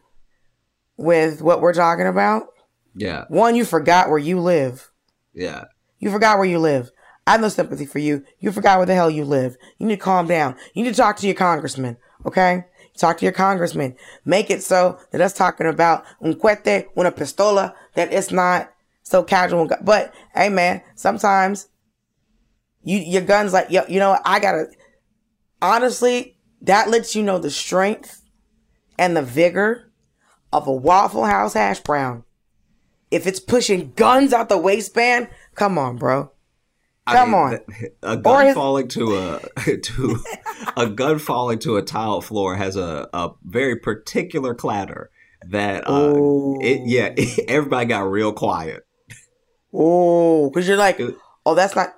with what we're talking about, yeah, one, you forgot where you live. Yeah, you forgot where you live. I have no sympathy for you. You forgot where the hell you live. You need to calm down. You need to talk to your congressman. Okay, talk to your congressman. Make it so that us talking about un cohete, una pistola, that it's not so casual. But hey, man, sometimes. You, your gun's like, yo, you know what? I gotta, honestly, that lets you know the strength and the vigor of a Waffle House hash brown. If it's pushing guns out the waistband, come on, bro. Come I mean, on. A gun his- falling to a, to, a gun falling to a tile floor has a, a very particular clatter that, uh, it, yeah, everybody got real quiet. Oh, cause you're like, oh, that's not,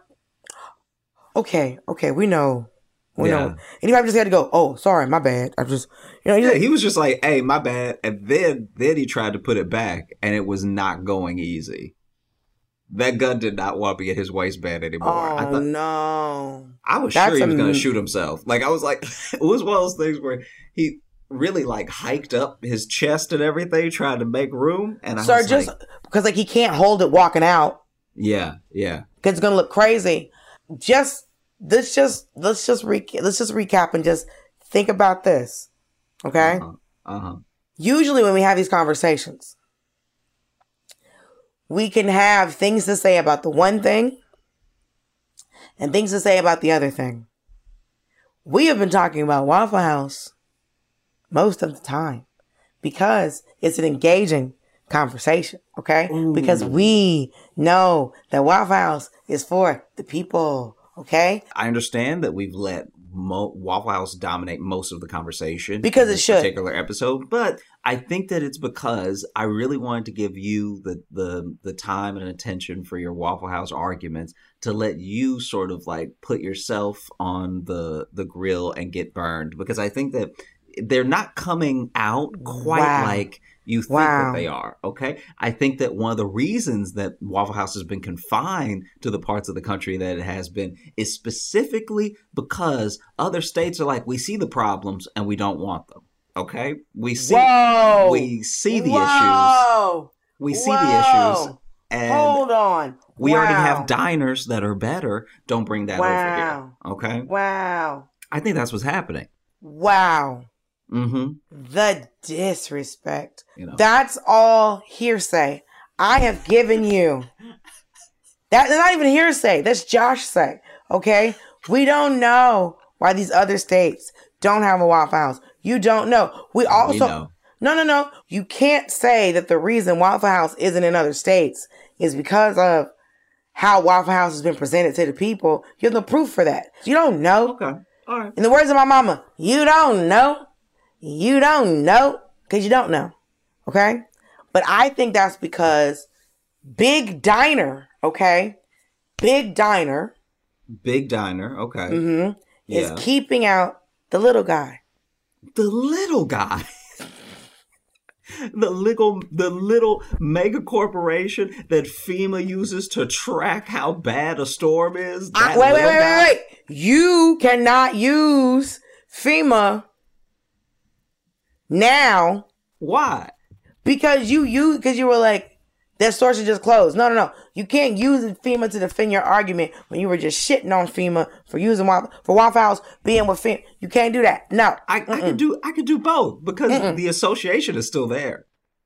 Okay, okay, we know. We yeah. know. And he probably just had to go, oh, sorry, my bad. I just, you know. Yeah, like, he was just like, hey, my bad. And then then he tried to put it back, and it was not going easy. That gun did not want to be in his waistband anymore. Oh, I thought, no. I was That's sure he was going to shoot himself. Like, I was like, it was one of those things where he really, like, hiked up his chest and everything, trying to make room. And I Sir, was just, like, because, like, he can't hold it walking out. Yeah, yeah. Because it's going to look crazy. Just let's just let's just re- let's just recap and just think about this, okay? Uh-huh. Uh-huh. Usually, when we have these conversations, we can have things to say about the one thing and things to say about the other thing. We have been talking about Waffle House most of the time because it's an engaging conversation, okay? Ooh. Because we know that Waffle House is for the people, okay? I understand that we've let Mo- Waffle House dominate most of the conversation because it should. Particular episode, but I think that it's because I really wanted to give you the the the time and attention for your Waffle House arguments to let you sort of like put yourself on the the grill and get burned, because I think that they're not coming out quite wow. like, you think Wow. that they are. Okay. I think that one of the reasons that Waffle House has been confined to the parts of the country that it has been is specifically because other states are like, we see the problems and we don't want them. Okay. We see, Whoa. we see the Whoa. issues. We see Whoa. the issues. And hold on. we wow. already have diners that are better. Don't bring that wow. over here. Okay. Wow. I think that's what's happening. Wow. Mm-hmm. The disrespect. You know. That's all hearsay. I have given you. That's not even hearsay. That's Josh say. Okay? We don't know why these other states don't have a Waffle House. You don't know. We also. We know. No, no, no. You can't say that the reason Waffle House isn't in other states is because of how Waffle House has been presented to the people. You have no proof for that. You don't know. Okay. All right. In the words of my mama, you don't know. You don't know. Because you don't know. Okay? But I think that's because Big Diner, okay? Big Diner. Big Diner, okay. Mm-hmm. Yeah. Is keeping out the little guy. The little guy. The little, the little mega corporation that FEMA uses to track how bad a storm is. I, wait, wait, wait, wait, wait. You cannot use FEMA now. Why? Because you, you, because you were like, that store should just close. No, no, no. You can't use FEMA to defend your argument when you were just shitting on FEMA for using Waffle, for Waffle House being with FEMA. You can't do that. No. I, I could do I could do both because Mm-mm. the association is still there.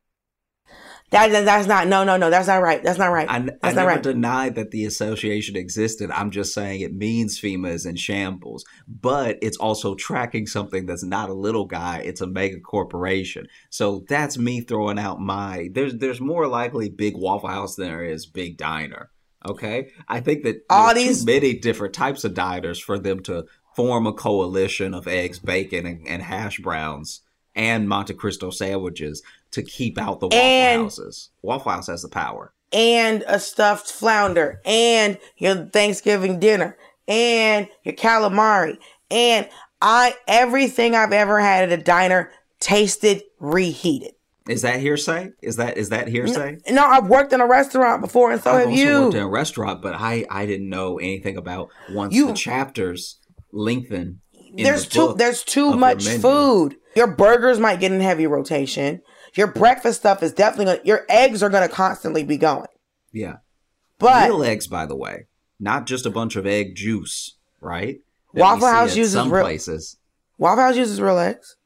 That, that that's not no no no that's not right. That's not right. I, that's I not never right. denied that the association existed. I'm just saying it means FEMA is in shambles, but it's also tracking something that's not a little guy. It's a mega corporation. So that's me throwing out my. There's there's more likely Big Waffle House than there is Big Diner. Okay, I think that all there's these too many different types of diners for them to form a coalition of eggs, bacon, and, and hash browns and Monte Cristo sandwiches to keep out the Waffle and, Houses. Waffle House has the power. And a stuffed flounder. And your Thanksgiving dinner. And your calamari. And I everything I've ever had at a diner tasted reheated. Is that hearsay? Is that is that hearsay? No, no I've worked in a restaurant before, and so I've have also you. worked in a restaurant, but I, I didn't know anything about once you, the chapters lengthen. In there's the too there's too much your food. Your burgers might get in heavy rotation. Your breakfast stuff is definitely gonna. Your eggs are gonna constantly be going. Yeah, but real eggs, by the way, not just a bunch of egg juice, right? That Waffle House uses some real places. Waffle House uses real eggs.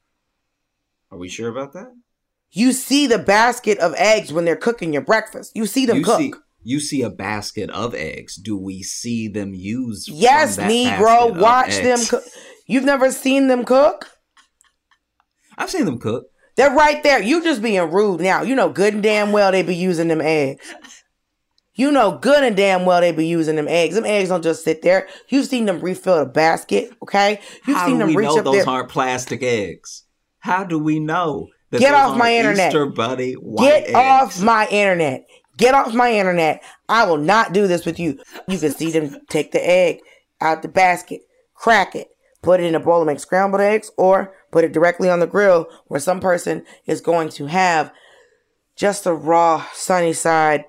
Are we sure about that? You see the basket of eggs when they're cooking your breakfast. You see them you cook. See, you see a basket of eggs. Do we see them use? Yes, Negro. Watch them cook. You've never seen them cook? I've seen them cook. They're right there. You just being rude now. You know good and damn well they be using them eggs. You know good and damn well they be using them eggs. Them eggs don't just sit there. You've seen them refill the basket, okay? You've How seen do them we reach know up those there. aren't plastic eggs? How do we know? That Get those off my aren't internet. Easter Bunny white Get eggs? off my internet. Get off my internet. I will not do this with you. You can see them take the egg out the basket, crack it, put it in a bowl and make scrambled eggs, or put it directly on the grill where some person is going to have just a raw, sunny side.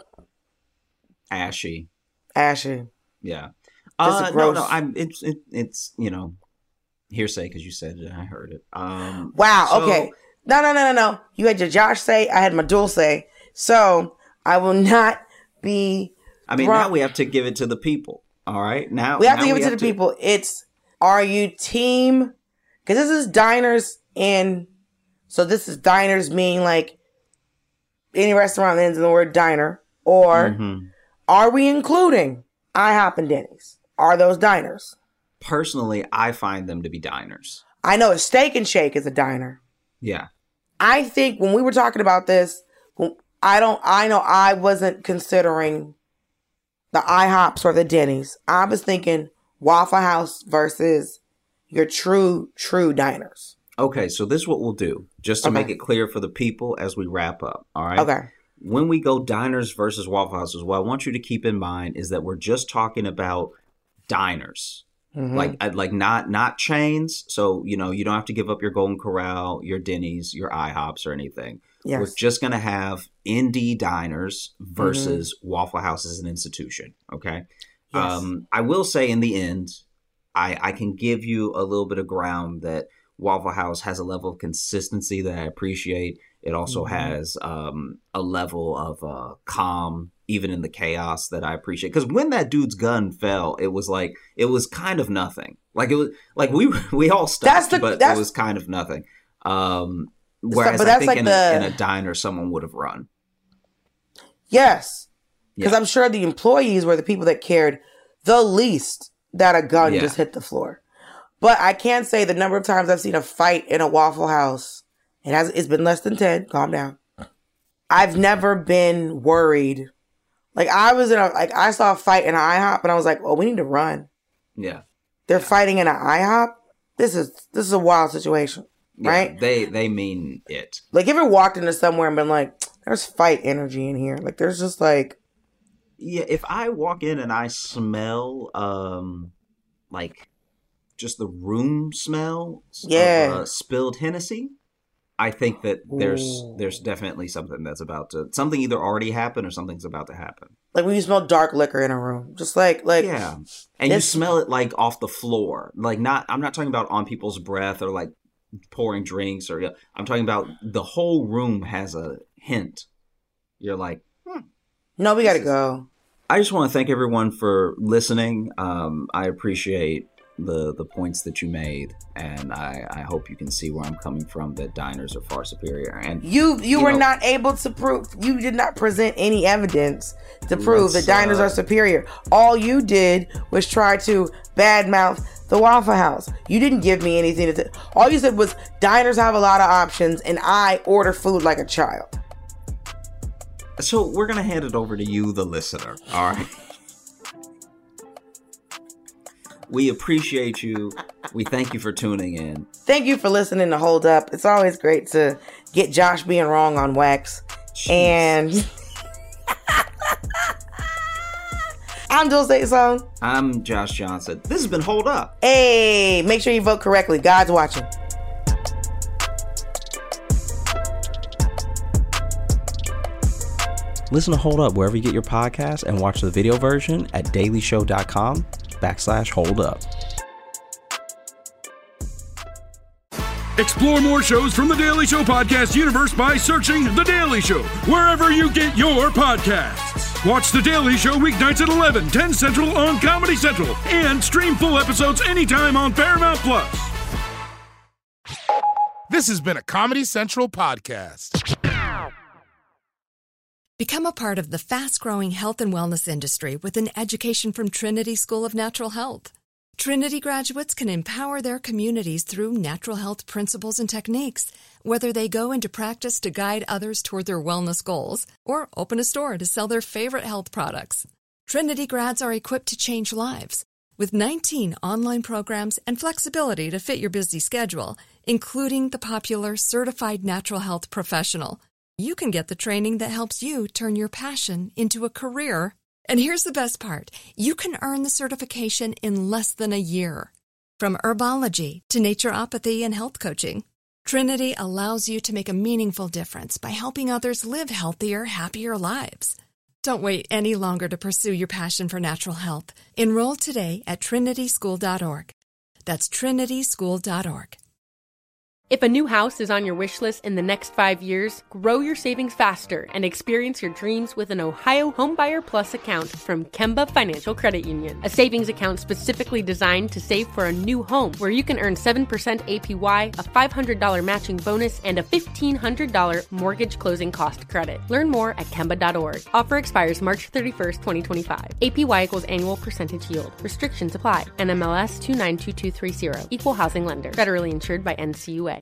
Ashy. Ashy. Yeah. Just Uh, a gross. no, no. I'm. It's. It, it's. You know, hearsay because you said it. I heard it. Um. Wow. so- Okay. No, no, no, no, no. You had your Josh say. I had my Dulce say. So I will not be. I mean, thrown- now we have to give it to the people. All right. Now We have now to give it to the people. It's, are you team? Because this is diners in. So this is diners meaning like any restaurant that ends in the word diner. Or Mm-hmm. are we including IHOP and Denny's? Are those diners? Personally, I find them to be diners. I know a Steak and Shake is a diner. Yeah. I think when we were talking about this, I don't, I know I wasn't considering the IHOPs or the Denny's. I was thinking Waffle House versus your true, true diners. Okay, so this is what we'll do, just to Okay. make it clear for the people as we wrap up. All right. Okay. When we go diners versus Waffle Houses, what I want you to keep in mind is that we're just talking about diners. Mhm. Like, uh, like not not chains. So, you know, you don't have to give up your Golden Corral, your Denny's, your IHOPs or anything. Yes. We're just going to have indie diners versus mm-hmm. Waffle House as an institution. Okay. Yes. Um, I will say in the end, I, I can give you a little bit of ground that Waffle House has a level of consistency that I appreciate. It also mm-hmm. has um, a level of uh, calm, even in the chaos, that I appreciate. Because when that dude's gun fell, it was like, it was kind of nothing. Like it was like we we all stopped, that's the, but that's, it was kind of nothing. Um, whereas but I think like in, the, a, in a diner, someone would have run. Yes. Because yeah. I'm sure the employees were the people that cared the least that a gun yeah. just hit the floor. But I can't say the number of times I've seen a fight in a Waffle House. It has, it's been less than ten. Calm down. I've never been worried. Like I was in a, like I saw a fight in an IHOP and I was like, oh, we need to run. Yeah. They're fighting in an IHOP. This is, this is a wild situation. Yeah, right? They, they mean it. Like if you walked into somewhere and been like, there's fight energy in here. Like there's just like. Yeah. If I walk in and I smell, um, like just the room smell yeah. of uh, spilled Hennessy, I think that there's Ooh. there's definitely something that's about to something either already happened or something's about to happen. Like when you smell dark liquor in a room, just like like yeah, and you smell it like off the floor, like not. I'm not talking about on people's breath or like pouring drinks or. I'm talking about the whole room has a hint. You're like, hmm, no, we got to go. I just want to thank everyone for listening. Um, I appreciate the the points that you made, and I, I hope you can see where I'm coming from, that diners are far superior. And you you, you were know, not able to prove, you did not present any evidence to prove that diners uh, are superior. All you did was try to badmouth the Waffle House. You didn't give me anything to t- all you said was diners have a lot of options and I order food like a child. So we're gonna hand it over to you, the listener. All right. We appreciate you. We thank you for tuning in. Thank you for listening to Hold Up. It's always great to get Josh being wrong on wax. Jeez. And I'm Dulce Sloan. I'm Josh Johnson. This has been Hold Up. Hey, make sure you vote correctly. God's watching. Listen to Hold Up wherever you get your podcasts and watch the video version at dailyshow.com backslash hold up. Explore more shows from The Daily Show podcast universe by searching The Daily Show wherever you get your podcasts. Watch The Daily Show weeknights at eleven, ten Central on Comedy Central and stream full episodes anytime on Paramount Plus. This has been a Comedy Central podcast. Become a part of the fast-growing health and wellness industry with an education from Trinity School of Natural Health. Trinity graduates can empower their communities through natural health principles and techniques, whether they go into practice to guide others toward their wellness goals or open a store to sell their favorite health products. Trinity grads are equipped to change lives with nineteen online programs and flexibility to fit your busy schedule, including the popular Certified Natural Health Professional. You can get the training that helps you turn your passion into a career. And here's the best part. You can earn the certification in less than a year. From herbology to naturopathy and health coaching, Trinity allows you to make a meaningful difference by helping others live healthier, happier lives. Don't wait any longer to pursue your passion for natural health. Enroll today at trinity school dot org. That's trinity school dot org. If a new house is on your wish list in the next five years, grow your savings faster and experience your dreams with an Ohio Homebuyer Plus account from Kemba Financial Credit Union. A savings account specifically designed to save for a new home, where you can earn seven percent A P Y, a five hundred dollars matching bonus, and a fifteen hundred dollars mortgage closing cost credit. Learn more at kemba dot org. Offer expires March thirty-first, twenty twenty-five. A P Y equals annual percentage yield. Restrictions apply. N M L S two nine two two three zero. Equal housing lender. Federally insured by N C U A.